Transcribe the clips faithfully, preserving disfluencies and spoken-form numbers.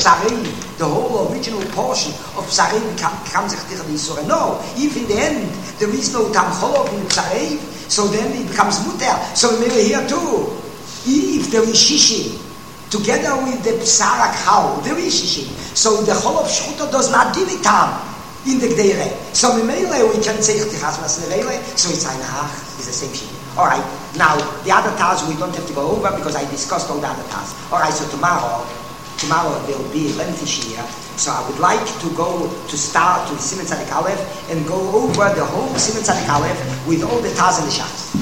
Psarei, the whole original portion of Psarei becomes Echticha Yisura. No, if in the end there is no Tam Cholov in Psarei, so then it becomes Muter. So we may here too. If there is Shishim, together with the Psarak Hal, there is Shishim. So the Cholov Shchuta does not give it Tam in the Gdeire. So we may we can say Echtichas Vasnerele, so it's Einach, it's the same Shishim. Alright, now the other tasks we don't have to go over because I discussed all the other tasks. Alright, so tomorrow, tomorrow there will be a lengthy Shia. So I would like to go to start with Siman Tzadik Aleph and go over the whole Siman Tzadik Aleph with all the tasks and the Shas.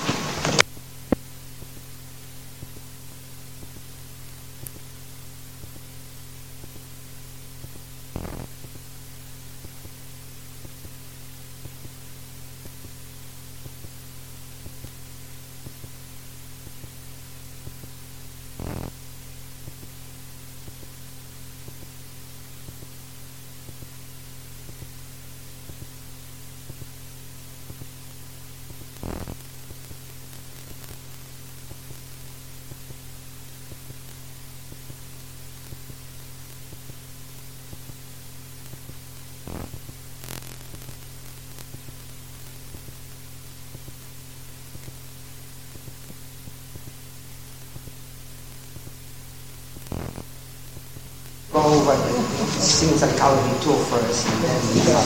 Go over the Siman Tzadik Aleph tour first, and then we go.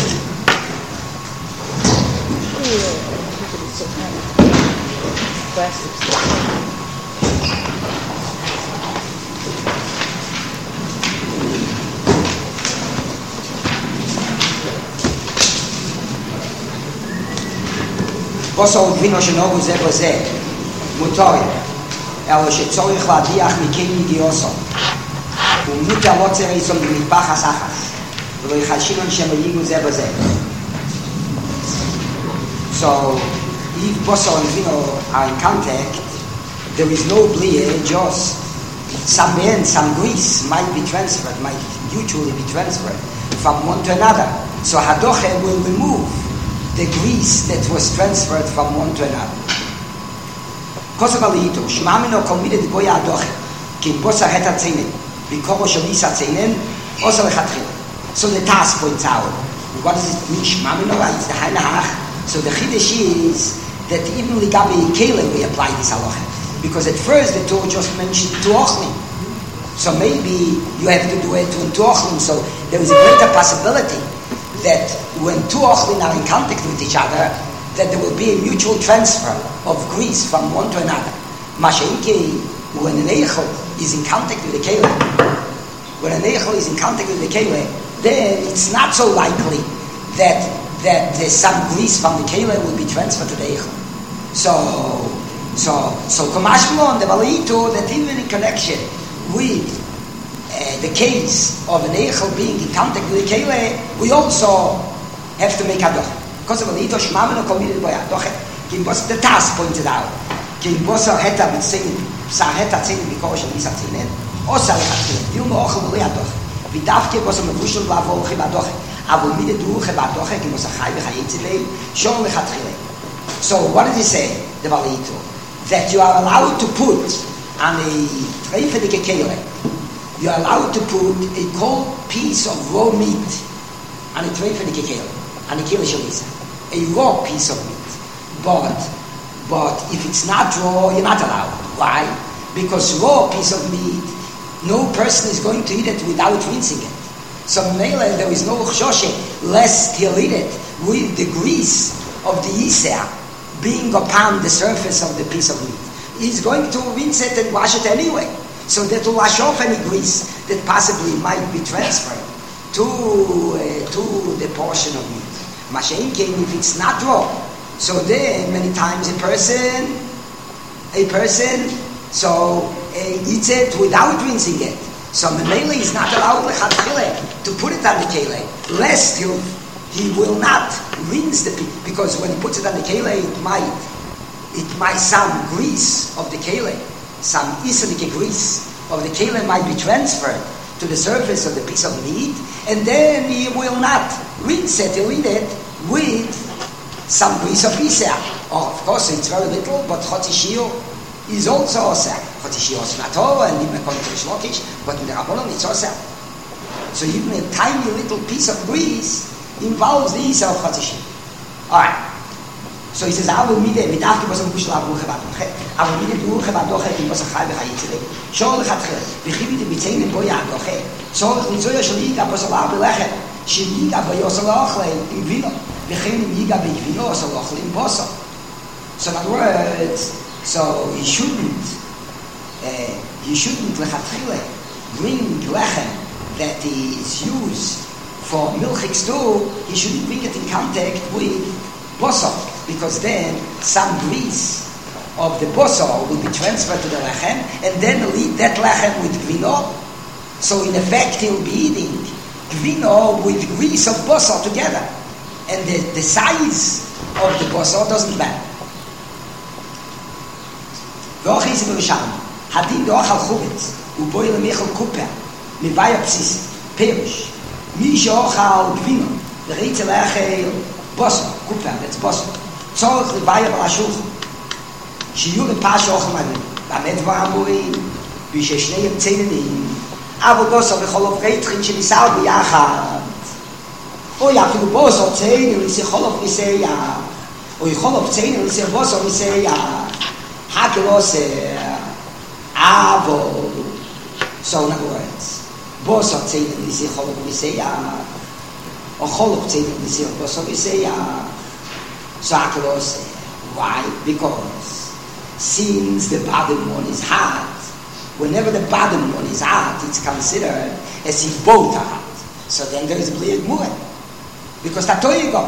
בוסו ודבינו שנוגו זה בזה מוטורי אלו שצורך להדיח מכן מגיוסו ומוטר לא צריך איסום במטבח הסחס ולא יחשינון שמליגו זה בזה. So if Bosso and Vino are in contact, there is no blie, just some men, some grease might be transferred, might mutually be transferred from one to another. So Hadoche will remove the grease that was transferred from one to another. Kosovalito, Shmamino committed the Goya Hadoche, Kim Bossa Heta Tzenen, Bikoro Shalisa Tzenen, also Lechatchil. So the task points out, what does it mean? Shmamino, it's the Hainahach. So the Chiddush is that even Ligabi Kele we apply this halacha. Because at first the Torah just mentioned Tuochlin. So maybe you have to do it to Tuochlin. So there is a greater possibility that when Tuochlin are in contact with each other, that there will be a mutual transfer of grease from one to another. Mashenki, when an Eichel is in contact with the Kele, when an Eichel is in contact with the Kele, then it's not so likely that that there's some grease from the Kele will be transferred to the Eichel. So, so, so, Kamashmon, the Balaito, that even in connection with uh, the case of an Eichel being in contact with the Kele, we also have to make Hadoch. Because of Balaito, Shmamino committed by Hadoch. Kimbos, the task pointed out. Kimbosa heta b'tzein, sa heta tzein b'koro shel misa tzeinen, o sa lechatchil, diu mo'ochel b'lei Hadoch. V'davke bosa mevushel b'avochi b'Hadoch. So what did he say, the Balito? That you are allowed to put on a treifenike kele, you are allowed to put a cold piece of raw meat on a treifenike kele, on a kele shalisa, a raw piece of meat. But, but if it's not raw, you're not allowed. Why? Because raw piece of meat, no person is going to eat it without rinsing it. So Mele, there is no choshe, lest he'll eat it with the grease of the Yisea being upon the surface of the piece of meat. He's going to rinse it and wash it anyway. So that will wash off any grease that possibly might be transferred to uh, to the portion of meat. Mashen came if it's not raw. So then many times a person, a person, so uh, eats it without rinsing it. So Memele is not allowed to put it on the kele, lest he he will not rinse the piece, because when he puts it on the kele, it might it might some grease of the kele, some isolike grease of the kele might be transferred to the surface of the piece of meat, and then he will not rinse it, he'll eat it with some grease of Isah. Oh, of course, it's very little, but chotzi shiur, is also oseh. But she was not Torah and even according to the Shlokish, but in the Rabbanon it's oseh. So even a tiny little piece of grease involves the Isa of Chatzishim. Alright. So he says, Avu mide, midavke basam kushel avu chevadoche. Avu mide du chevadoche, kim basam chai v'chayitzele. Shor lechatchele, v'chivite b'tzeinim bo yadoche. Tzorech lizoya shel yiga basam avu lechem. Shel yiga b'yosel ochle im vino. V'chein im yiga b'yvino osel ochle im boso. So in other words, so he shouldn't, uh, he shouldn't lechatchele bring lechem that is used for milchik stew, he shouldn't bring it in contact with bosor, because then some grease of the bosor will be transferred to the lechem, and then he'll eat that lechem with gvino. So in effect he'll be eating gvino with grease of bosor together, and the, the size of the bosor doesn't matter. Hadin doachal chuvitz uboy lemichel kuper mivaya psis perish mi shochal gvino the reitzel echel bosor kuper, that's bosor tzorech levaya b'lashuch shiyur pash ochmanim b'amed v'amurim b'sheshnei tzeinim avu bosor v'cholov reitchin shenisal b'yachad o yafilu bosor tzeinim l'sei cholov miseya o yicholov tzeinim l'sei bosor miseya hakelose avo. So in other words, bosor tzeinim l'sei cholov miseya or cholov tzeinim l'sei bosor miseya. So hakelose. Why? Because since the bottom one is hot, whenever the bottom one is hot, it's considered as if both are hot. So then there is bliyad mu'en. Because tatoy go.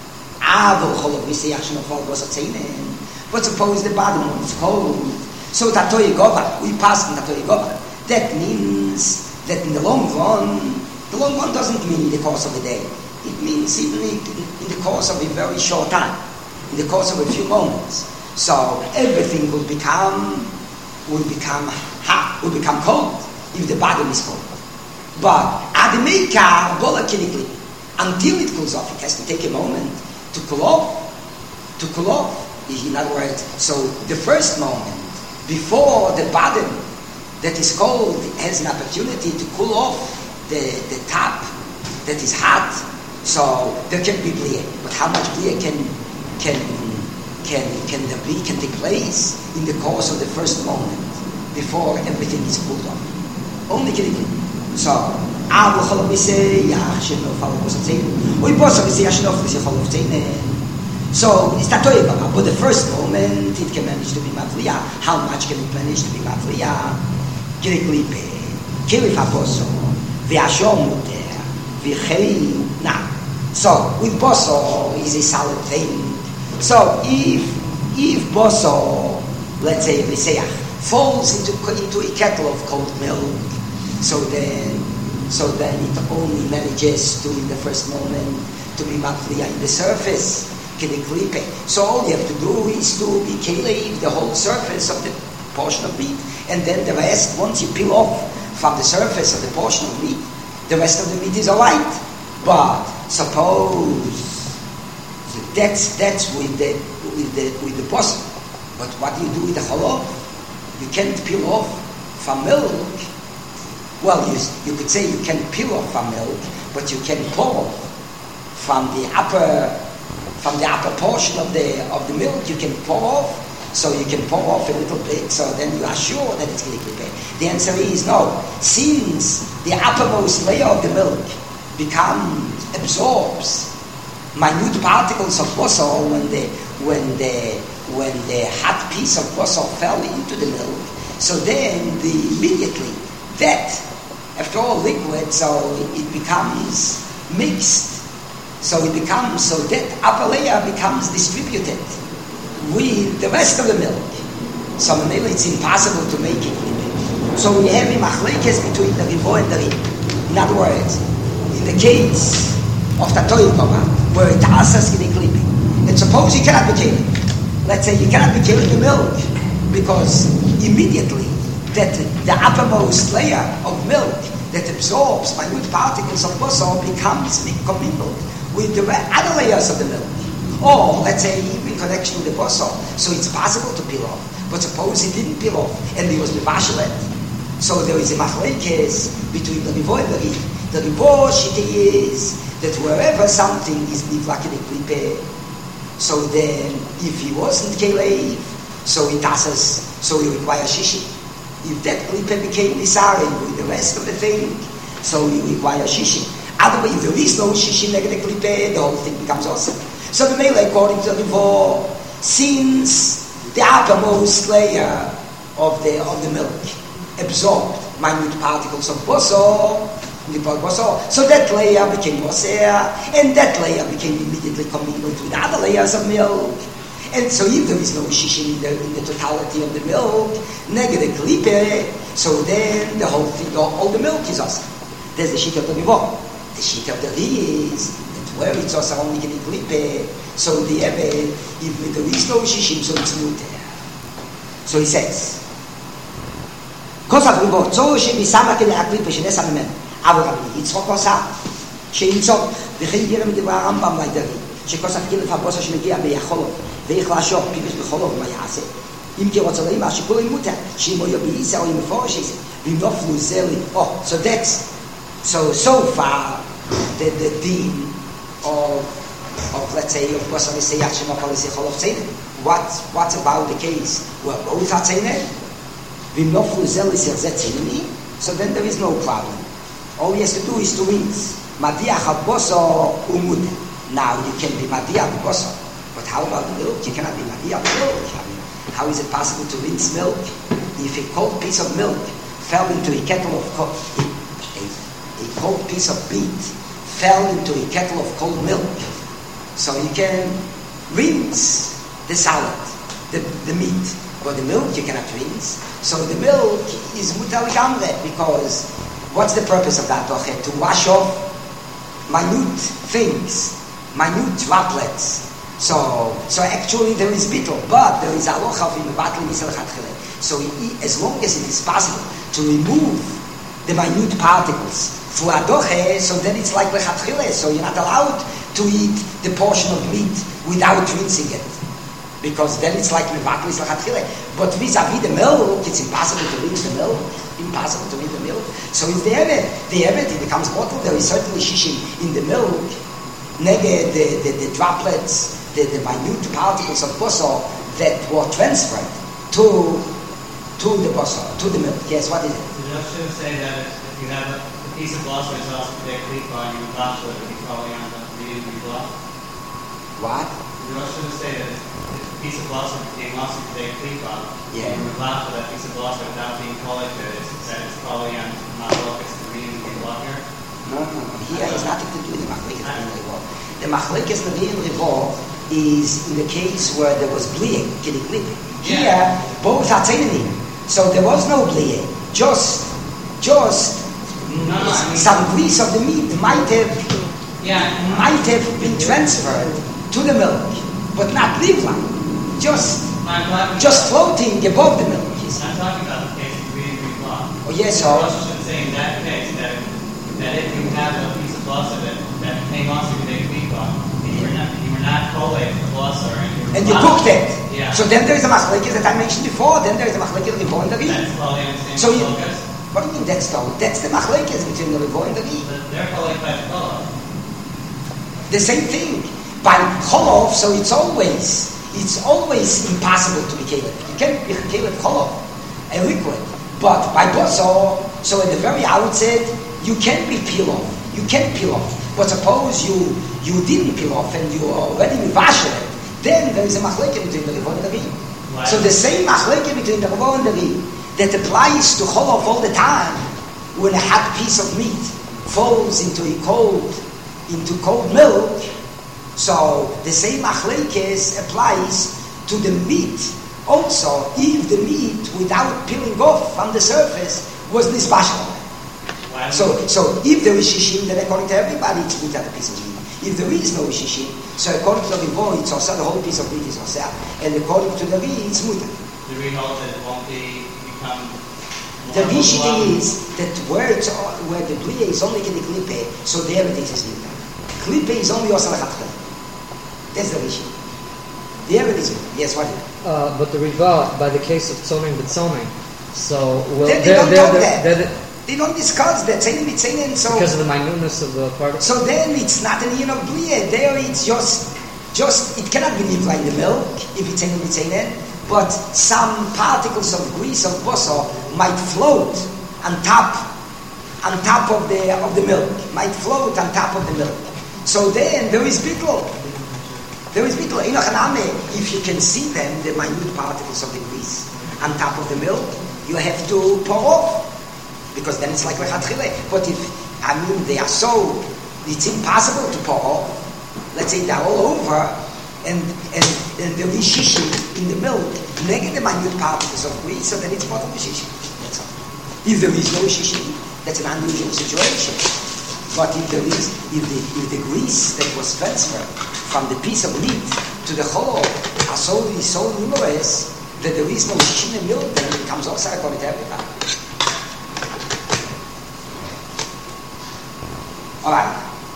Avo cholov miseya shenofal bosor tzeinim. But suppose the bottom one is cold. So tatoy gova, we pass in tatoy gova. That means that in the long run, the long run doesn't mean in the course of a day. It means even in the course of a very short time, in the course of a few moments. So everything will become will become hot, will become cold if the bottom is cold. But ademeka volatility, until it cools off, it has to take a moment to cool off. To cool off. In other words, so the first moment before the bottom that is cold has an opportunity to cool off the, the top that is hot, so there can be bliyah. But how much bliyah can can can can there be can take place in the course of the first moment before everything is cooled off? Only can it. So avu cholov misei yachsheno falo bosatzein oy bosor misei yachsheno falo bosatzein. So it's tatoy gova, but the first moment it can manage to be mavliya. How much can it manage to be mavliya? Kiriklipe, kilif haboso, v'ashom muter, v'chein na. So with boso is a solid thing. So if if boso, let's say v'seyach, falls into into a kettle of cold milk, so then so then it only manages to in the first moment to be mavliya in the surface. So all you have to do is to be kelev the whole surface of the portion of meat, and then the rest, once you peel off from the surface of the portion of meat, the rest of the meat is alright. But suppose that's that's with the with the with the bosom. But what do you do with the cholov? You can't peel off from milk. Well, you you could say you can peel off from milk, but you can pour off from the upper. From the upper portion of the of the milk, you can pour off, so you can pour off a little bit, so then you are sure that it's going to be bad. The answer is no. Since the uppermost layer of the milk becomes absorbs minute particles of bosor when the when the when the hot piece of bosor fell into the milk, so then the immediately that after all liquid, so it becomes mixed. So it becomes, so that upper layer becomes distributed with the rest of the milk. So mainly it's impossible to make it. So we have a machlekes between the ribo and the rib. In other words, in the case of tatoy gova, where it asks in the clipping, and suppose you cannot be killing. Let's say you cannot be killing the milk because immediately that the uppermost layer of milk that absorbs minute particles of bosor becomes commingled with the other layers of the milk. Or, let's say, even in connection with the basar, so it's possible to peel off. But suppose it didn't peel off, and he was mevashelet. So there is a machlekes between the rivo and the riv. The rivo shita is that wherever something is nivlak in the klipe, so then if he wasn't kelev, so it asks, so he requires shishi. If that klipe became nisari with the rest of the thing, so he requires shishi. Otherwise, if there is no shishi negative klipe, the whole thing becomes awesome. So the mele, according to the rivo, since the uppermost layer of the of the milk absorbed minute particles of basar, so that layer became basar, and that layer became immediately commingled with other layers of milk. And so if there is no shishin in the, in the totality of the milk, negative klipe, so then the whole thing, all the milk is awesome. There's the shit of the rivo. The shit of the riv is where it's also only getting klipe, so the Ebed, if there is no shishim, so it's muter. So he says, Kosav ribo, tzor shemisamach in klipe, shenes amen. Aber Rabbi Yitzchok Kosav, sheimtzok, v'chein yirem devra Rambam laidari, שכוסף כילף הבוסר שמגיע ביכולו, ואיך לעשור פיפש בכולו, ומה יעשה? אם כי רוצה להם, השיקול ימותה, שאם הוא יביעיסה או ימפורש איזה, ואם נופלו זלי, oh, so that's, so, so far, the, the dean of, of, let's say, of Bosar Yisayach Shemapal Yisaychol of Tzeinet. What, what's about the case where both are Tzeinet? Vim Noflu Zel Yisayach Tzeineni, so then there is no problem. All he has to do is to rinse. Madiach HaBosar Umud. Now you can be Madiach HaBosar. But how about the milk? You cannot be Madiach milk. I mean, how is it possible to rinse milk? If a cold piece of milk fell into a kettle of cold, a, a, a cold piece of meat fell into a kettle of cold milk, so you can rinse the salad, the, the meat, but the milk you cannot rinse. So the milk is mutar legamre, because what's the purpose of that bracha? To wash off minute things, minute droplets. So, so actually there is bittul, but there is alocha of imebatli misel chatchile. So as long as it is possible to remove the minute particles for adoche, so then it's like lechatchile. So you're not allowed to eat the portion of meat without rinsing it, because then it's like mebatli misel chatchile. But vis-a-vis the milk, it's impossible to rinse the milk. Impossible to rinse the milk. So if the evet, the evet, it becomes bottled. There is certainly shishim in the milk. Nege the, the, the droplets, the, the minute particles of basar that were transferred to to the basar, to the milk. Yes, what is it? So you should say that if you have a, a piece of basar is also their klipa and you wash it, you probably end up needing to be washed. What? You should say that if a piece of basar became also their klipa, yeah, and you would wash that piece of basar without being colored, it's, it's probably on not focused to needing to be water. No, no, no. Here has nothing to do with the machlekes in rivo. The machlekes in rivo is in the case where there was bleeding, getting bleeding. Here, yeah. Both are tzeinenim, so there was no bleeding. Just, just no, no, I mean, some grease of the meat might have, yeah, might have been transferred to the milk, but not livla. Just, just floating above the milk. I'm talking about the case of bleeding green blood. Oh yes, so. I should say in that case that. that if you have a piece of basar that, that came also to make klipa, and you were not, you were not collating the basar, and you, and you cooked it. Yeah. So then there is a machlekes that I mentioned before. Then there is a machlekes rivo and the riv. That's probably understanding. So you, what do you mean that's the that's the machlekes between the rivo and the riv? They're collated by the cholov. The same thing by cholov. So it's always it's always impossible to be keilet. You can't be keilet cholov, a liquid. But by basar, so at the very outset, you can be peel off. You can peel off. But suppose you you didn't peel off and you already mivasher it, then there is a machlekes between the rivo and the riv. So the same machlekes between the rivo and the riv that applies to cholov all the time when a hot piece of meat falls into a cold into cold milk. So the same machlekes applies to the meat also, if the meat without peeling off from the surface was nisbashal. So, so if there is shishim, then according to everybody, it's good at a piece of meat. If there is no shishim, so according to the rivo, it's also the whole piece of meat is also, and according to the riv, it's mutar. The riv holds that it won't be become. The rishite is that where it's where the blia is only getting klipe, so there it is mutar. Klipe is only also lechatchile. That's the issue. The evidence. Yes, what? Uh, but the riva, by the case of tzomim b'tzomim, so well, they, they don't talk that. They're, they're, they don't discuss that. So because of the minuteness of the particle. So then it's not an yin of bliya. There it's just, just it cannot be lived like the milk if it's any mitzainen. But some particles of grease of bosor might float on top, on top of the of the milk. Might float on top of the milk. So then there is bittul. There is bittul. If you can see them, the minute particles of the grease on top of the milk, you have to pour off. Because then it's like lechatchile. But if, I mean, they are so, it's impossible to pour off. Let's say they're all over, and and, and there is shishi in the milk, negative the minute particles of grease, so then it's part of the shishi. That's all. If there is no shishi, that's an unusual situation. But if there is, if the if the grease that was transferred from the piece of meat to the whole are so so numerous that there is no shishi in the milk, then it becomes also according to everybody. All right.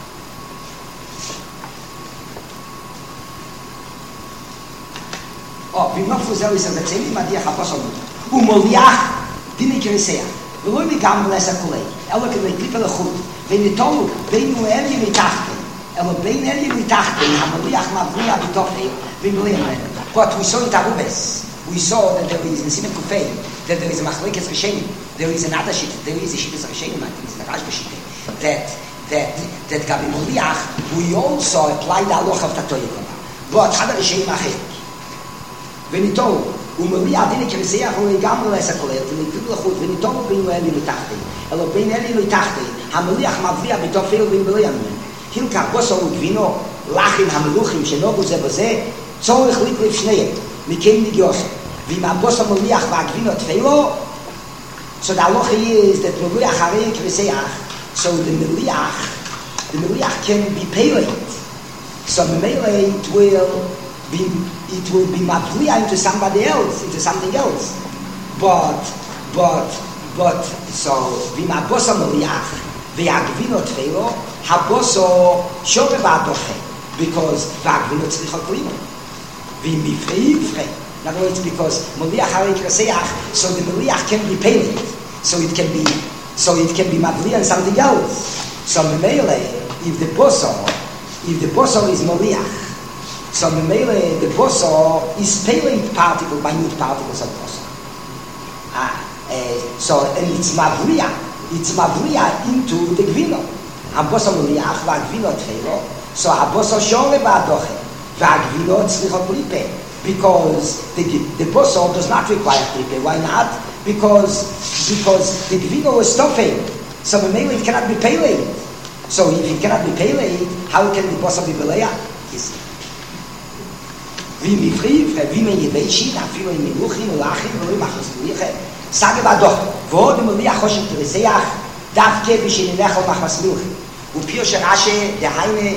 Oh, wie noch für selber ist das erzählen, mal die Hapason. Und Moliach, die nicht gesehen. Wir wollen nicht gammeln als ein Kollege. Er wird mit Klippe gut. Wenn die Toll, wenn nur er mit Tachten, aber wenn er mit Tachten, haben Moliach mal früher die Tochter, wenn wir lernen. But we saw in Tarubes, we saw that there is in Simen Kufay, that there is a Machlekes Rishenim, there is another shit, there is a Shittas Rishenim, I think it's the Rashba Shittas, that that that Gabi Moliach, we also applied the halacha of Tatoyim. But Chada Rishenim Acher. וניתו, ומוליע דין כמסיח ולגמרי לסקולר, וניתו לחוץ, וניתו בין אלי מתחתי, אלא בין אלי מתחתי, המוליח מבליע בתופל בין בלי ימים. הילקח בוסו וגבינו, לחין המלוכים שנוגו זה בזה, צורך לקליף שניהם, מכן נגיוסו. ואם הבוסו מוליח והגבינו תפלו, so the halacha is that מוליח הרי כמסיח, so the מוליח, the מוליח can be paid. So ממילא it will be it will be matlia into somebody else, into something else. But, but, but, so, v'im haboso moliach, v'yagvino tfeilo, haboso shove v'adoche, because v'agvino tzrichot limo. V'im bifrei yifrei. In other words, because moliach harei kreseach, so the moliach can be painted. So it can be, so it can be matlia in something else. So memele, if the boso, if the boso is moliach, so the mele, the boso is palate particle, minute particles of boso. Ah, uh, so and it's mavlia, it's mavlia into the gvino. A boso moliach va gvino tfelo. So a boso shore ba'adoche, va gvino tzrichot lipe, because the the boso does not require lipe. Why not? Because because the gvino is stuffing. So the mele it cannot be palate. So if it cannot be palate, how can the boso be belaya? Yes. Wie mi frief, wie mir yeveishi, da filo in miluchin ulachin, und mach es liege. Sage ba doch, wo dem li achosh intereseach, darf ke bi shinech und mach was luch. Und pio sherashe, der heine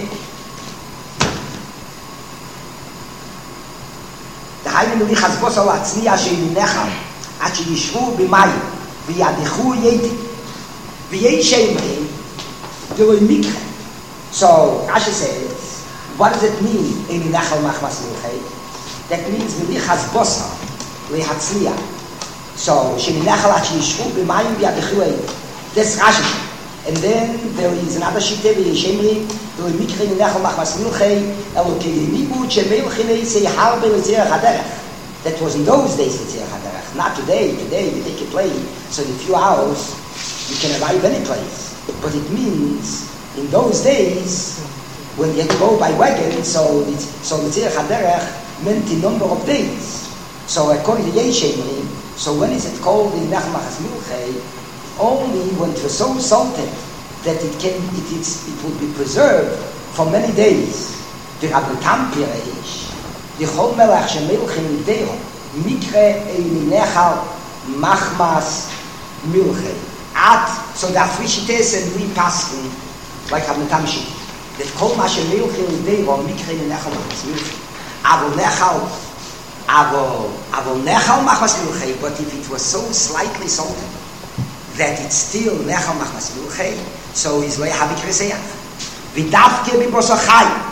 der heine li khazbos al atzniya shinech, at yishvu bi mai, vi yadkhu yedi. Vi yeshem, do mikre. So, Ashe says, what does it mean in Nachal Machmas Luchei? That means Melichas Bosa, Lehatzliya. So, Sheminachal Achishvu b'mayim v'yadechui. That's Rashi. And then there is another shite v'yeshemri, v'yimikre Nachal Machmas Luchei, elokei libut shemelchinei say harbe l'tzerach haderech. That was in those days l'tzerach haderech. Not today. Today you take a plane, so in a few hours you can arrive any place. But it means in those days, when you had to go by wagon, so it's, so the Tzirach HaDerech meant the number of days. So according to Yeshemri, so when is it called in Nachmachas Milchei? Only when it was so salted that it can, it, it's, it would be preserved for many days. The Rabbi Tam Pireish, the Chol Melech Shemelchim Mideo, Mikre Eiminechal Machmas Milchei. At, so the Afrishites and we Paskin, like Rabbi Tam Shit. That kol ma shemelchim lideivo mikre nechal machmas milchei. Avol nechal, avol avol nechal machmas milchei. But if it was so slightly salted that it's still nechal machmas milchei, so is lo yahavik reseach. V'davke b'boso chai.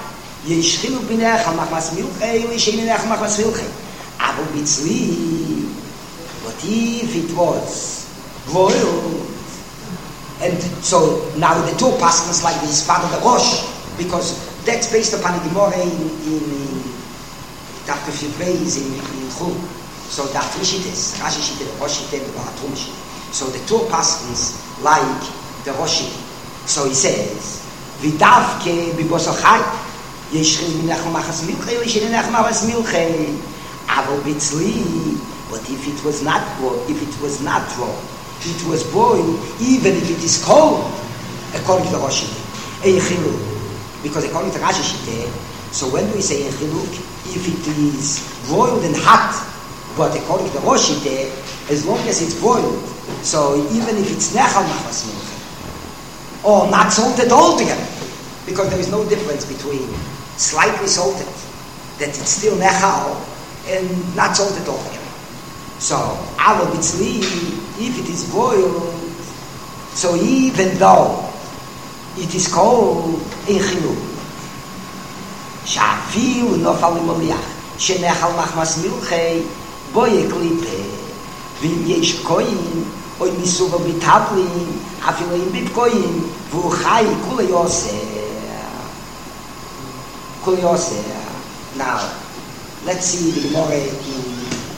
יש חילוק בינך על מחמס מילכי, ושאין בינך על מחמס מילכי. אבל בצלי, what if it was boiled? And so now the two passages like this part of the Rosh, because that's based upon the Gemara in, in, in Dafka Fibreis in, in Chum. So that three shittas, Rashi shittas, the Rosh shittas, the Baratrum shittas. So the two passages like the Rosh shittas. So he says, Vidavke bibosachai, yeshchil minach machas milchei, yeshchil machas milchei. Aber bitzli, but if it was not if it was not raw, it was boiled, even if it is cold, according to the Rosh Hashanah. Because according to Rashi Shiteh, so when we say Echiluk, if it is boiled and hot, but according to the Rosh Hashanah, as long as it's boiled, so even if it's Nechal Machmas Milchei, or not salted altogether, because there is no difference between slightly salted, that it's still Nechal, and not salted altogether. So, Ava Bitzli, if it is boiled, so even though it is cold, in Chiluk, Sha'afil nofal imoliach, Shenechal machmas milchei, boye klipe, Vim yesh koyin, oy misuva bitablin, Afilo im bitkoyin, Vu chai kule yoseh. Kule yoseh. Now, let's see the Gemara in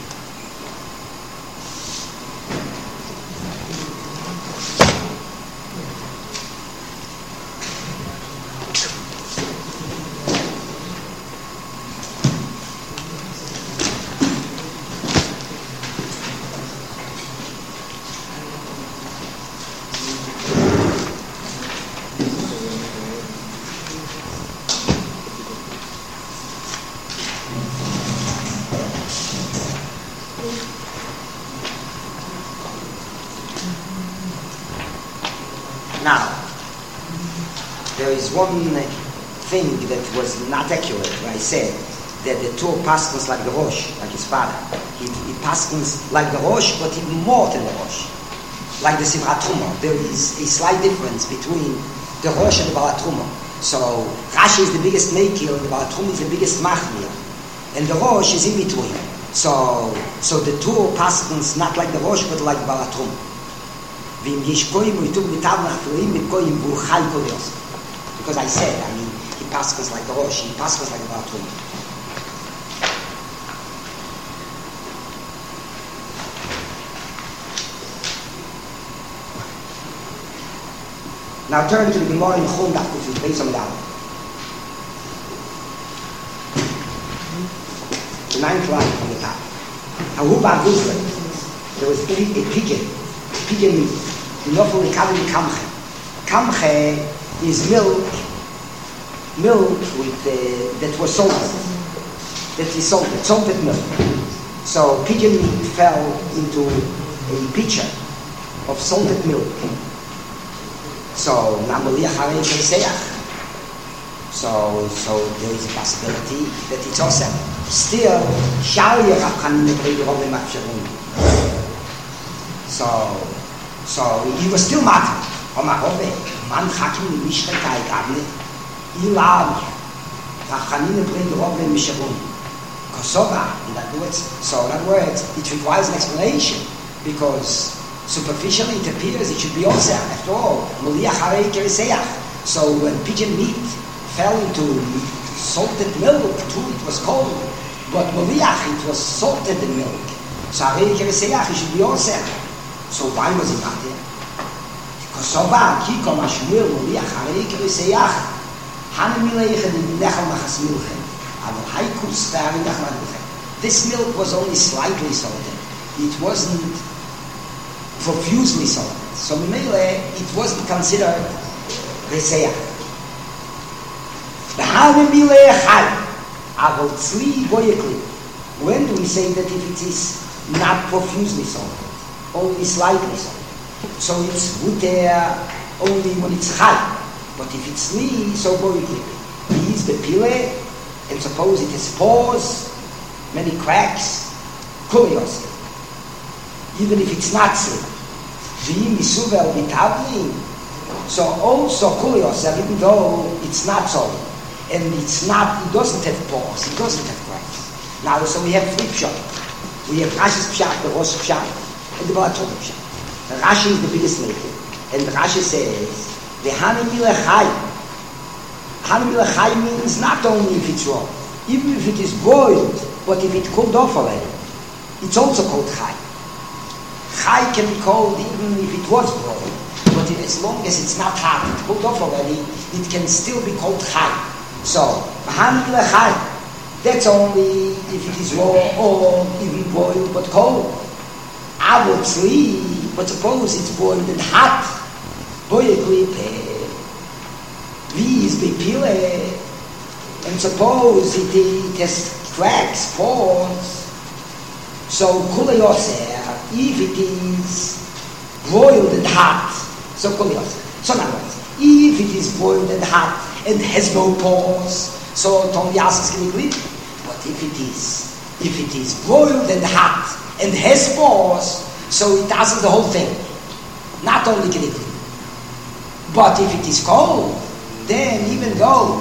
one thing that was not accurate when I said that the two paskins like the Rosh, like his father. He, he paskins like the Rosh, but even more than the Rosh. Like the Sivrat Truma. There is a slight difference between the Rosh and the Baal Truma. So Rashi is the biggest Meikil, and the Baal Truma is the biggest Machmir. And the Rosh is in between. So so the two paskins not like the Rosh, but like the Baal Truma. V'im yesh koyim u'yituk b'tav nachfilim b'koyim v'uchai kol yosef. Because I said, I mean, he passes like the Rosh, he passes like the Baal Truma. Now turn to the Gemara in Chum Daf Kuf based on that. The ninth line from the top. Aruba Guzman, there was a, a pigeon, a pigeon meat. The Nofel Ikavim Kamche. Kamche is milk, milk with uh, that was salted, that is salted, salted milk. So pigeon meat fell into a pitcher of salted milk. So namoliach harei keiseach. So so there is a possibility that it's awesome. Still, shall you have Chanina Brei Rovim Afsharun? So so he was still matter. Omarove. Man hakim in Mishrekai Gabne, Ilav, Rachanine bring Rob and Mishabun. Kosova, in other words, so in other words, it requires an explanation because superficially it appears it should be also, after all, Moliach Harei Keriseach. So when pigeon meat fell into salted milk, too, it was cold, but Moliach, it was salted in milk. So Harei Keriseach, it should be also. So why was it not there? Kosova, Kiko Mashmuel, Moliach Harei Keriseach, Hanemileich and Nechal Machas Milchem. This milk was only slightly salted. It wasn't profusely salted. So Mele, it wasn't considered Reseach. When do we say that if it is not profusely salted, only slightly salted? So it's muter only when it's high. But if it's li, so boyekli. These the pile, and suppose it has pores, many cracks, kurios. Even if it's not slim. V'im isuvel b'tavlin. So also kurios, even though it's not solid. and it's not, it doesn't have pores, it doesn't have cracks. Now, so we have three pshat. We have Rashi's pshat, the Rosh pshat, and the Balatoni pshat. Rashi is the biggest maker, and Rashi says, the Hanimi Lechai. Hanimi Lechai means not only if it's raw, even if it is boiled, but if it cooled off already, it's also called Chai. Chai can be called even if it was boiled, but as long as it's not hot, it's cooled off already, it can still be called Chai. So, Hanimi Lechai, that's only if it is raw or even boiled but cold. Obviously, but suppose it's boiled and hot, boiled V is bepile, and suppose it, it has cracks, pores. So kula yoser, if it is boiled and hot, so kula yoser. So now, if it is boiled and hot and has no pores, so Tom Yas is going to clean. But if it is, if it is boiled and hot and has pores, so it does the whole thing. Not only can it clean. But if it is cold, then even though,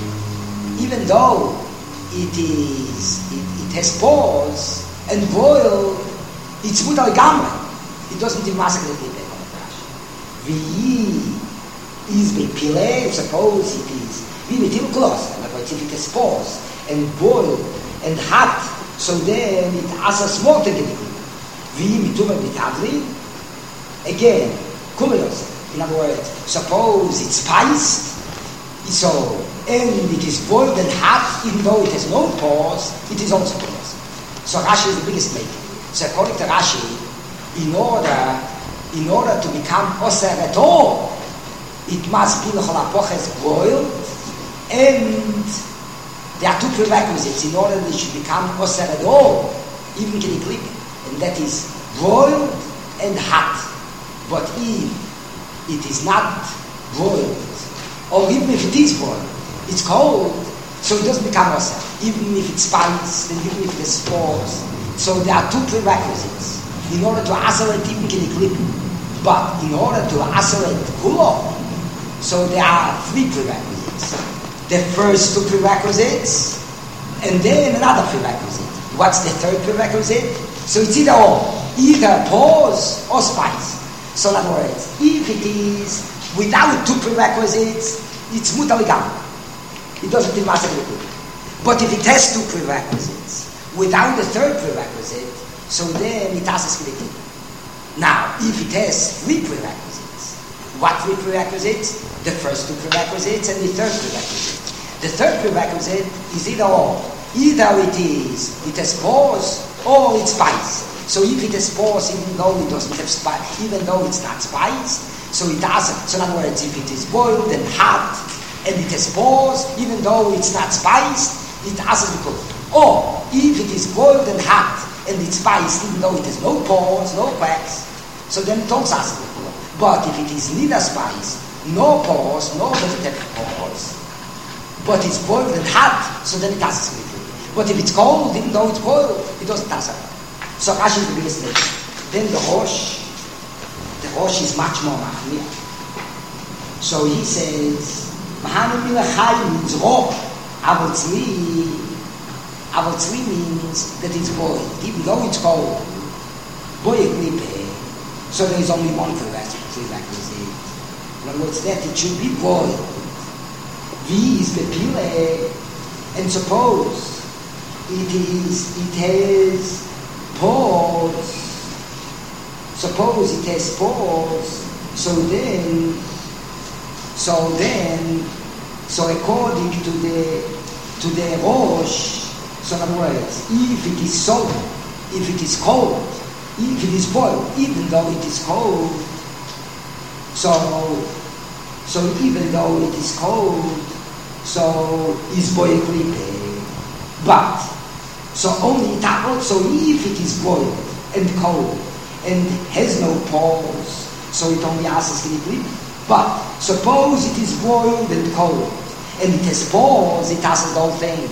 even though it is, it, it has pores and boiled, it's mutar gamra. It doesn't even massacre the people on the crash. Vi is bepile, suppose it is. Vi betil close, and if it has pores and boiled and hot, so then it has a small thing in the people. Vi mitume bitavli, again, kumilos. In other words, suppose it's spiced, so, and it is boiled and hot, even though it has no pores, it is also pores. So Rashi is the biggest maker. So according to Rashi, in order, in order to become osir at all, it must be l'chol hapoches boiled, and there are two prerequisites in order that it should become osir at all, even kiniklik, and that is boiled and hot. But if it is not boiled, or even if it is boiled, it's cold, so it doesn't become osir. Even if it's spiced, and even if it has spores. So there are two prerequisites in order to isolate even kiniklik. But in order to isolate kulo, so there are three prerequisites. The first two prerequisites, and then another prerequisite. What's the third prerequisite? So it's either or, either pores or spice. So in other words, if it is without two prerequisites, it's mutar gamra. It doesn't do massacre. But if it has two prerequisites, without the third prerequisite, so then it has a skeleton. Now, if it has three prerequisites, what three prerequisites? The first two prerequisites and the third prerequisite. The third prerequisite is either or. Either it is, it has pores, or it's spice. So if it has pores, even though it doesn't have spice, even though it's not spiced, so it doesn't. So in other words, if it is boiled and hot, and it has pores, even though it's not spiced, it doesn't become. Or if it is boiled and hot, and it's spiced, even though it has no pores, no cracks, so then it also has become. But if it is neither spiced, no pores, no does it have pores, but it's boiled and hot, so then it doesn't become. But if it's cold, even though it's boiled, it doesn't does it. So Rashi is the biggest thing. Then the Rosh, the Rosh is much more machmir. So he says, Mahanim milachai means raw. Aval tzli, aval tzli means that it's boiled, even though it's cold. Boiled klipe. So there is only one prerequisite. In other words, that it should be boiled. V is bepile, and suppose it is, it has pores. Suppose it has pores, so then, so then, so according to the to the Rosh, so in other words, if it is solid, if it is cold, if it is boiled, even though it is cold, so so even though it is cold, so is boiled klipe, but so only that. So if it is boiled and cold and has no pores, so it only asks klipe. But suppose it is boiled and cold and it has pores, it has the whole thing.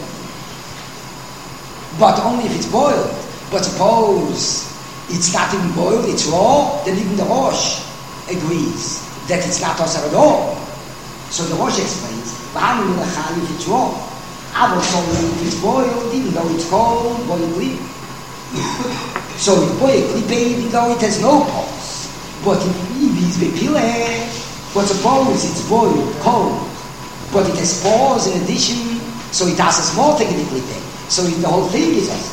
But only if it's boiled. But suppose it's not even boiled, it's raw, then even the Rosh agrees that it's not osir at all. So the Rosh explains, if it's raw. But only if it's boiled, even though it's cold, boiled. So it's boiled, even though it has no pulse. But if it's bepile, but suppose it's boiled, cold, but it has pores in addition, so it has a small technically thing. So the whole thing is us.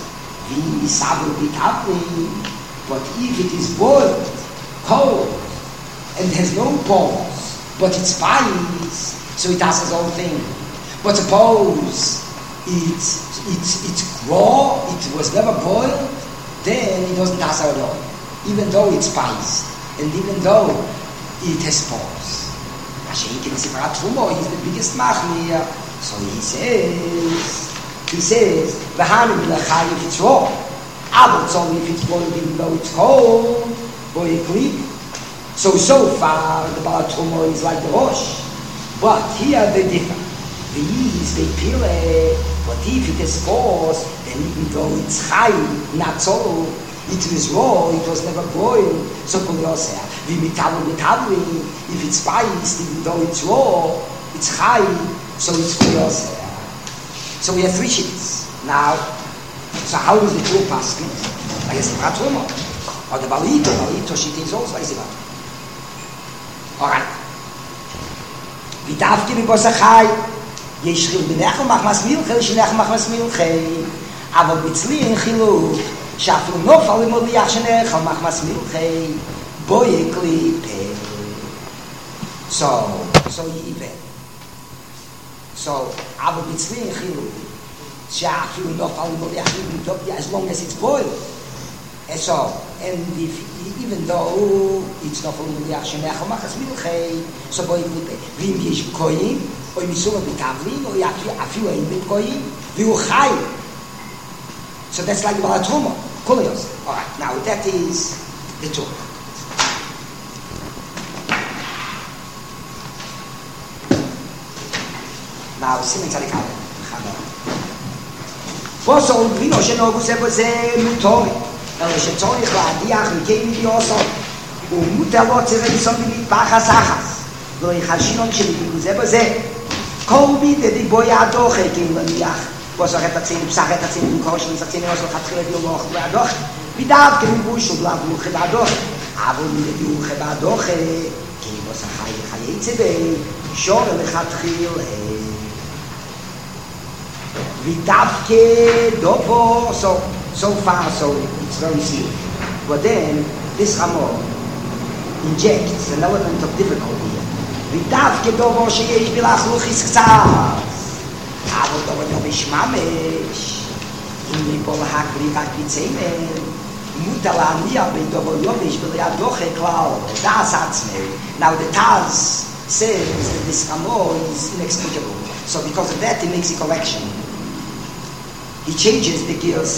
But if it is boiled, cold, and has no pores, but it's spice, so it has its own thing. But suppose it's it's it's raw, it was never boiled, then it doesn't have at all. Even though it's spice, and even though it has pores. Hashem is the biggest machmir. So he says, he says, V'hanim l'chai if it's raw. But it's only if it's boiled, even though it's cold, boiled clean. So, so far, the Baal Tumo is like the Rosh. But here they differ. These, they pile, but if it is forced, then even though it's high, not so, it is raw, it was never boiled. So, if it's spiced, even though it's raw, it's high, so it's kuriosea. So we have three sheets. Now, so how is the two passing? Like a separate room. Or the balito, balito sheet is also like a separate. Alright. Vidavki mi bosachai. Yeshchil b'nechel machmas milchel, shenechel machmas milchel. אבל בצלי אין חילוק, שאפילו נופל למוליח שנechel machmas milchel, בו יקליפה. So, so even. So, aber b'tzli in chiluk, שאפילו נופל למוליח, as long as it's boiled. And so, and if, even though it's נופל למוליח שנechel machmas milchel, so בו יקליפה. ואם יש קויים, או מיסור בטבלין, או אפילו אין בקויים, והוא חי. So that's like Baal Truma, Kulios. All right, now that is the two. Now, Simen Tzadikale, Boso Vino Shenogu Seboze Mutori, אלא שצורך להדיח מכי מדיוסו, ומוטלות צרנסון בלטפחס אחס, לא יחשינון שלגילו זה בזה. כל בידי דיבוי הדוחה, כאילו לניח. Boso het dat zien, psach het dat zien, in koos, in zatzien, was nog gaat geleden, nog bij doch. Wie dat kunnen boos op laat luche bij doch. Aber niet de luche bij doch. Ki was hij hij iets bij. Shore le gaat gil. Wie dat ke dopo so so far so it's very serious. But then this Ramon injects an element of difficulty. Wie dat ke dopo שיש בלח לוחis קצת. Aber da war ja nicht mamisch. In die Polhak blieb ak die Zähne. Mutala nie, aber da war ja nicht, weil ja doch klar. Das hat's nicht. Now the Taz says that this Ramon is inexplicable. So because of that he makes a correction. He changes the gears.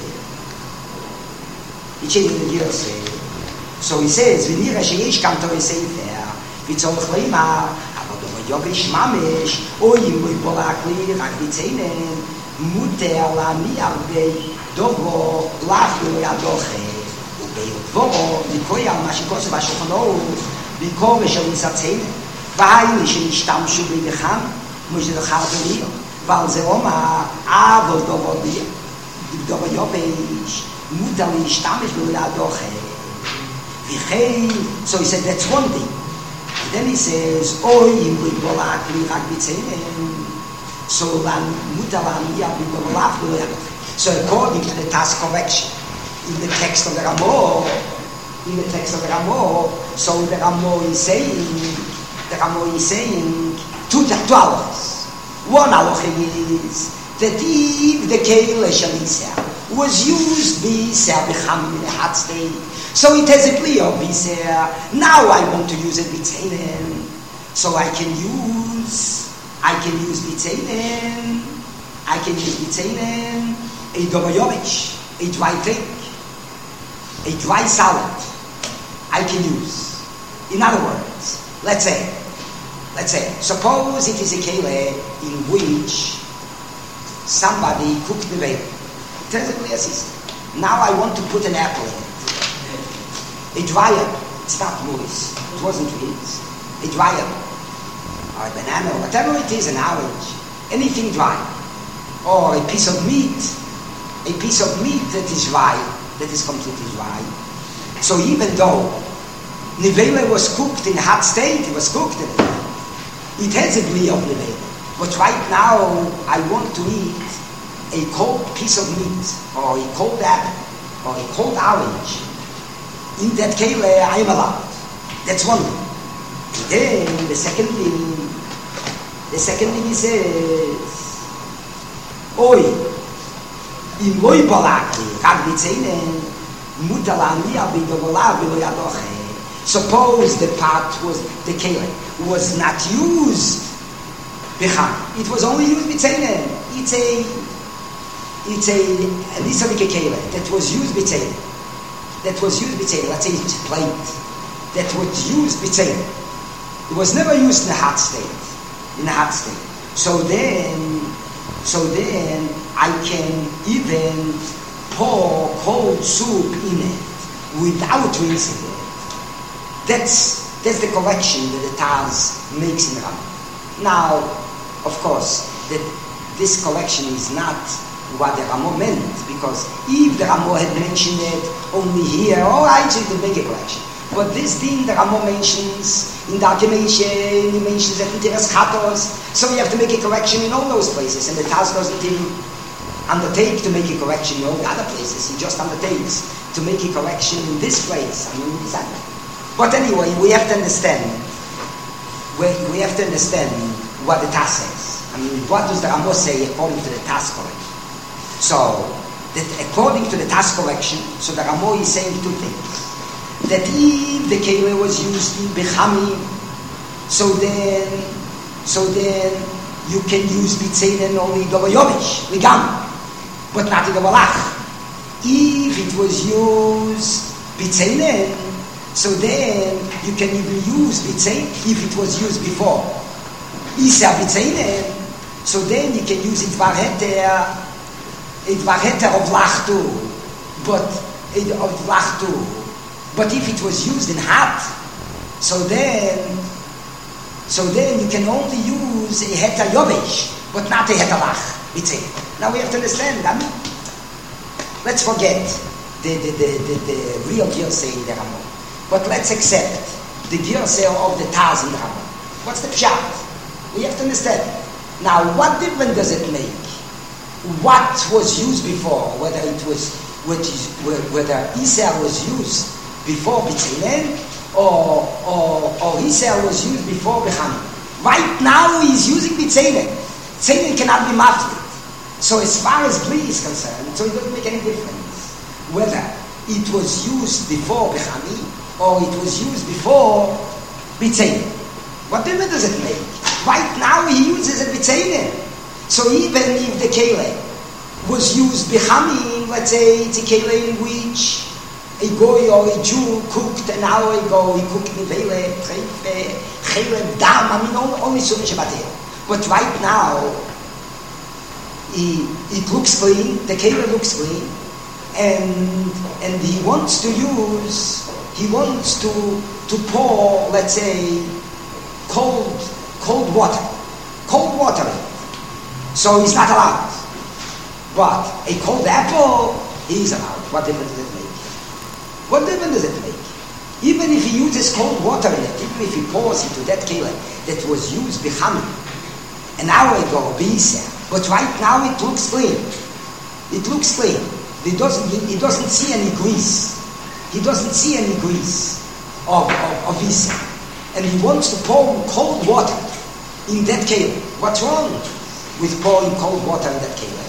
He changes the gears. So he says, ונראה שיש כאן תורי ספר, וצורך לימה, Yogish mamish, oy moy polakli, rak bitsenen, muter la mi arbe, dogo, lachlo ya doche, u beitvo, dikoy al mashikos va shokhno, bikome shel satzen, vayne shel shtam shul bekham, moy ze khartli, val ze oma, avo dogo di, dogo yogish, muter li shtam shul ya doche. Vi khei, so he said that's one thing. Then he says, "Oy, we bolak li rakbitzenen." So then, mutalamia we bolak li. So according to the task correction in the text of the Ramah, in the text of the Ramah, so the Ramah is saying, the Ramah is saying two halachas. One halacha is that if the keile shalisa was used biser b'cham in a hot state. So it has a plea of biser. Now I want to use it bitzainen. So I can use, I can use bitzainen. I can use bitzainen. A doboyovich, a dry drink, a dry salad. I can use. In other words, let's say, let's say, suppose it is a kele in which somebody cooked the veil. It has a clear system. Now I want to put an apple in it. A dryer, it's not Louis, it wasn't his. A dryer. or a banana, or whatever it is, an orange, anything dry, or a piece of meat, a piece of meat that is dry, that is completely dry. So even though nivela was cooked in a hot state, it was cooked in it, it has a bli of nivela. But right now, I want to eat a cold piece of meat, or a cold apple, or a cold orange. In that kele, I am allowed. That's one thing. And then the second thing, the second thing he says, Oi, im loy balakli, rag mitzenen, mutalani abidovala biloyadoche. Suppose the pot was, the kele, was not used becham. It was only used mitzenen. It's a, it's a, a lisavike kele that was used mitzenen. That was used mitzenen. Let's say it's a plate that was used mitzenen. It was never used in a hot state. In a hot state. So then, so then I can even pour cold soup in it without rinsing it. That's that's the correction that the Taz makes in the Rambam. Now, of course, that this correction is not what the Rambam meant, because if the Rambam had mentioned it only here, all right, so he could make a correction. But this thing the Rambam mentions in the Arkemation, he mentions that in Teres Chatos, so we have to make a correction in all those places, and the Taz doesn't even undertake to make a correction in all the other places. He just undertakes to make a correction in this place. I mean, this But anyway, we have to understand. We, we have to understand what the Taz says. I mean, what does the Rambam say according to the Taz correction? So, that according to the Taz correction, so the Rambam is saying two things. That if the kele was used in bechamim, so then, so then you can use bitzeinen only dover yovish, ligam, but not in the balach. If it was used bitzeinen, so then you can even use bitzein if it was used before. Isa bitzeinen, so then you can use it varheter, it varheter of lachtu, but it of lachtu. But if it was used in hot, so then, so then you can only use a heter yovesh, but not a heter lach bitzein. Now we have to understand. I mean, let's forget the the the the, the real girsei in the Rambam. But let's accept the girsei of the Taz in the Rambam. What's the pshat? We have to understand. Now, what difference does it make? What was used before, whether it was, whether Israel was used before B'tzeinen, or or or Israel was used before B'chanim. Right now, he's using B'tzeinen. B'tzeinen cannot be mafted. So, as far as Bli is concerned, so it doesn't make any difference whether it was used before B'chanim or it was used before B'tzeinen. What difference does it make? Right now he uses a B'tzeinen. So even if the kele was used B'chanim, let's say it's a kele in which a goy or a Jew cooked an hour ago, he cooked nivele, treife, chelem, dam, I mean only so much about it. But right now, he, it looks clean, the kele looks clean, and and he wants to use, he wants to to pour, let's say, cold cold water, cold water. So he's not allowed. But a cold apple, he's allowed. What difference does it make? What difference does it make? Even if he uses cold water in it, even if he pours into that kele that was used b'chanim an hour ago, b'isa, but right now it looks clean. It looks clean. He doesn't, he, he doesn't see any grease. He doesn't see any grease of, of, of Isa. And he wants to pour cold water in that kele. What's wrong with pouring cold water in that kele?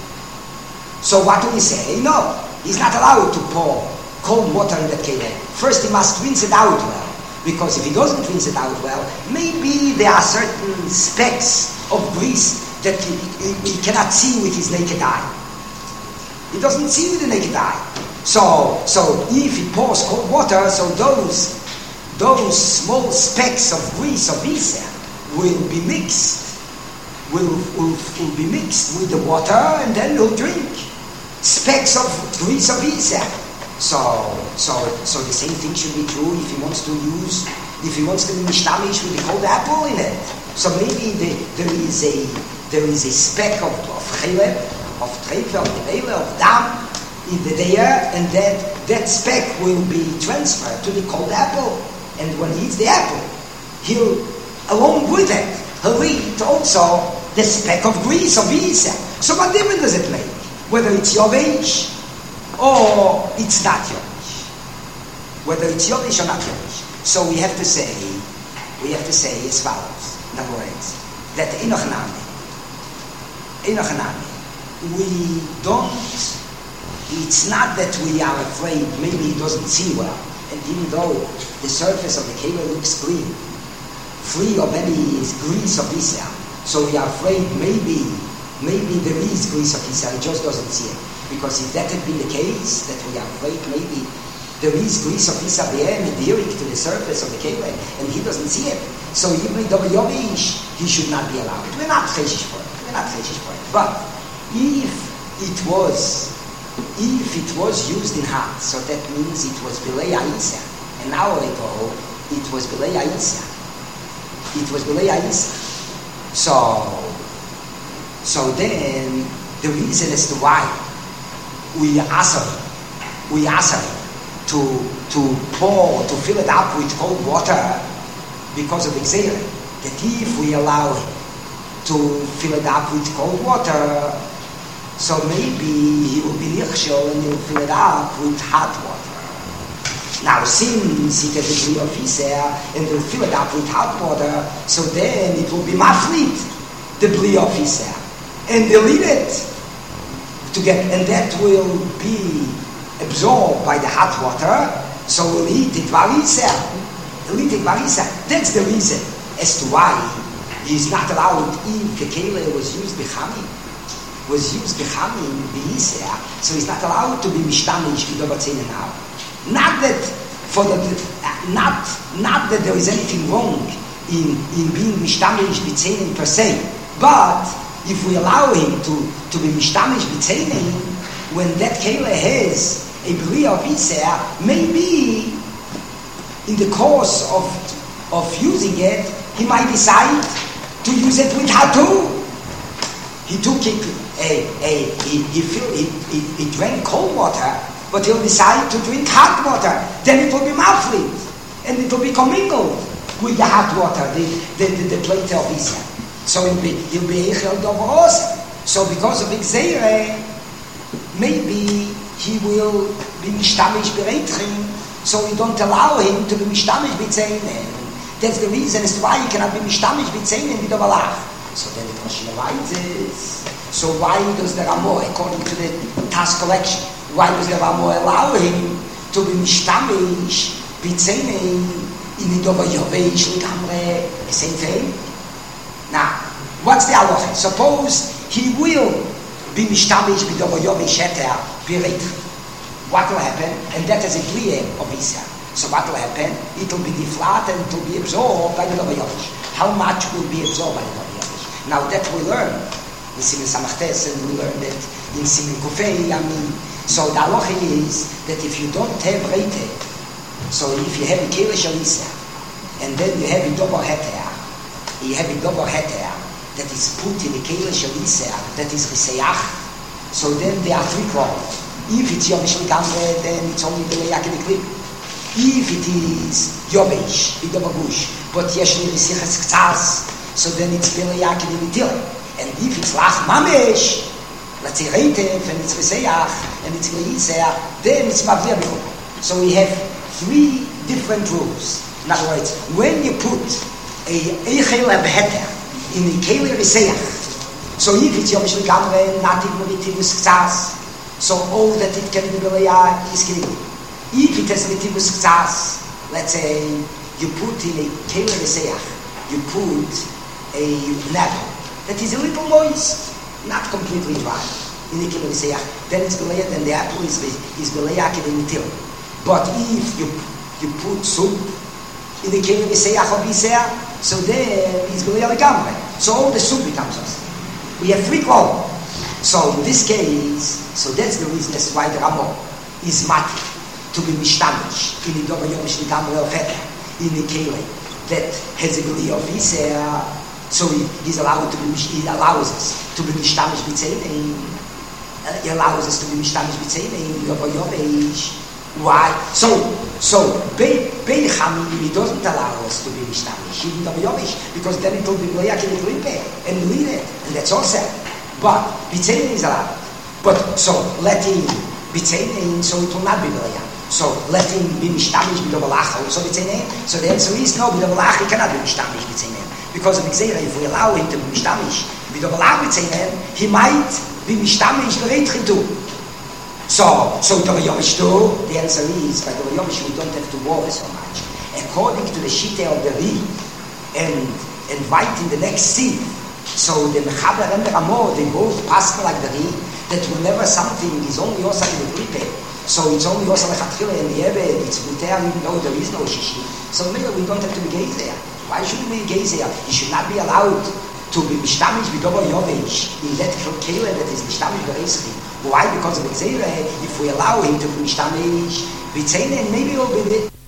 So what do we say? No, he's not allowed to pour cold water in that kele. First he must rinse it out well. Because if he doesn't rinse it out well, maybe there are certain specks of grease that he, he, he cannot see with his naked eye. He doesn't see with the naked eye. So, so if he pours cold water, so those those small specks of grease of Isa will be mixed, will, will, will be mixed with the water, and then he'll drink specks of grease of Isa. So, so, so the same thing should be true if he wants to use, if he wants to be mishtamish with the cold apple in it. So maybe the, there is a there is a speck of, of chileb, of treifa, of nevela, of dam in the there, and that that speck will be transferred to the cold apple. And when he eats the apple, he'll, along with it, he'll eat also the speck of grease of Isa. So what difference does it make? Whether it's Yovish or it's not Yovish. Whether it's Yovish or not Yovish. So we have to say, we have to say as follows. In other words, that Enoch Nami, Enoch Nami, we don't, it's not that we are afraid maybe he doesn't see well. And even though the surface of the cave looks clean, free of any grease of Israel, so we are afraid maybe, maybe there is grease of Israel, he just doesn't see it. Because if that had been the case, that we are afraid maybe there is grease of Israel there and adhering to the surface of the cave, and he doesn't see it. So even though Yovish, he should not be allowed. We're not cheshish for it. We're not cheshish for it. But if it was If it was used in hot, so that means it was Bilei Aisa. An hour ago, it was Bilei Aisa. It was Bilei Aisa. So, so then, the reason as to why we ask him, we ask him to, to pour, to fill it up with cold water because of Xer, that if we allow him to fill it up with cold water, so maybe he will be nichshol and he will fill it up with hot water. Now, since he gets the degree of Isser and will fill it up with hot water, so then it will be maflit, the bli of Isser, and they'll eat it to get, and that will be absorbed by the hot water. So we'll eat it varisser. We'll eat it varisser. That's the reason as to why he is not allowed if the kele was used b'chami. was used bechamim b'Yisra, so he's not allowed to be mishtamish v'dobatzin now. Not that for the not not that there is anything wrong in in being mishtamish b'tzeinin per se, but if we allow him to to be mishtamish b'tzeinin when that kele has a bria of Yisra, maybe in the course of of using it, he might decide to use it with hatu. He took it. A, a, he, he, feel, he, he, he drank cold water, but he'll decide to drink hot water. Then it will be maflit, and it will be commingled with the hot water, the the, the, the plate of Israel. So he'll be he'll be echel dovros. So because of Xeire, maybe he will be mishtamish bereitrim. So we don't allow him to be mishtamish b'tzeinen. That's the reason as to why he cannot be mishtamish b'tzeinen b'dovalach. So then the question arises. So why does the Ramo, according to the task collection, why does the Ramo allow him to be mishtamish b'tzeinen in the Dova Yovesh l'gamre, the same thing? Now, what's the halacha? Suppose he will be mishtamish b'Dova Yovesh heter b'reit. What will happen? And that is a clear of Israel. So what will happen? It will be deflat and it will be absorbed by the Dova Yovesh. How much will be absorbed by the Dova Yovesh? Now that we learn in Simin Samachtes, and we learned that in Simin Kufei Yamin. So the halacha is that if you don't have reite, so if you have a kele shalisa, and then you have a double heter, you have a double heter that is put in a kele shalisa, that is risayach, so then there are three problems. If it's yovish l'gamre, then it's only the leyak in the clip. If it is yovish, the double gush, but yesh li risichas k'tzas, so then it's the leyak in the mitil. And if it's lach mamesh, let's say reitev, and it's reseyach, and it's reiseach, then it's mavir b'chol. So we have three different rules. In other words, when you put a eichel beheter in the kele reseyach, so if it's yomish l'gamre, not even ritivus k'tzas, so all that it can be b'leya is kili. If it has ritivus k'tzas, let's say you put in a kele reseyach, you put a apple that is a little moist, not completely dry. In the kele reseyach, then it's b'leya, then the apple is is b'leya in the till. But if you you put soup in the kele reseyach of Yisrael, so then it's b'leya l'gamre. So all the soup becomes us. We have three columns. So in this case, so that's the reason that's why the Ramo is mati to be mishtamish in the Dova Yomish l'gamre of Heter, in the kele that has a b'leya of Yisrael. So he, he's allowed to be, he allows us to be mishtamish b'tzein. He allows us to be mishtamish b'tzein. Yobo yobesh. Why? So, so Bei Bei Chamim, he doesn't allow us to be mishtamish, even Yobo yobesh, because then it will be loyak in the klipe and lead it, and that's all set. But b'tzein is allowed. But so let him b'tzein, so it will not be loyak. So let him be mishtamish b'dobalach also b'tzein. So the answer is no, b'dobalach he cannot be mishtamish b'tzein. Because of Xera, if we allow him to be mishtamish, he might be mishtamish l'reitchim too. So, so Dova Yomish too, the answer is, by Dova Yomish we don't have to worry so much. According to the Shita of the Ri, and, and right in the next scene, so the Mechaber and the Ramor, they both pass like the Ri, that whenever something is only Yosa in the Gripe, so it's only Yosa Lechatchila and the Ebed, it's Muter, even though there is no Shishi. So maybe we don't have to be gaze there. Why should we be gaze here? He should not be allowed to be mishtamish b'dobo yovesh in that kele that is mishtamish b'reischi. Why? Because of Xera, if we allow him to be mishtamish b'tzeinen, maybe it will be